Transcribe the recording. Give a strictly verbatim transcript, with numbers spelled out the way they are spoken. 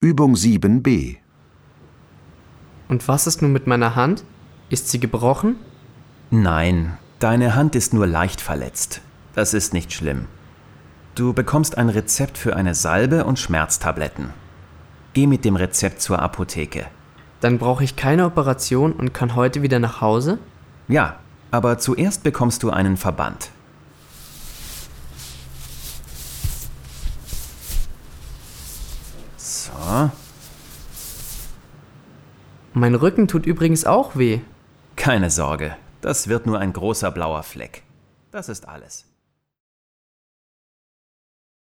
Übung sieben b. Und was ist nun mit meiner Hand? Ist sie gebrochen? Nein, deine Hand ist nur leicht verletzt. Das ist nicht schlimm. Du bekommst ein Rezept für eine Salbe und Schmerztabletten. Geh mit dem Rezept zur Apotheke. Dann brauche ich keine Operation und kann heute wieder nach Hause? Ja, aber zuerst bekommst du einen Verband. So. Mein Rücken tut übrigens auch weh. Keine Sorge, das wird nur ein großer blauer Fleck. Das ist alles.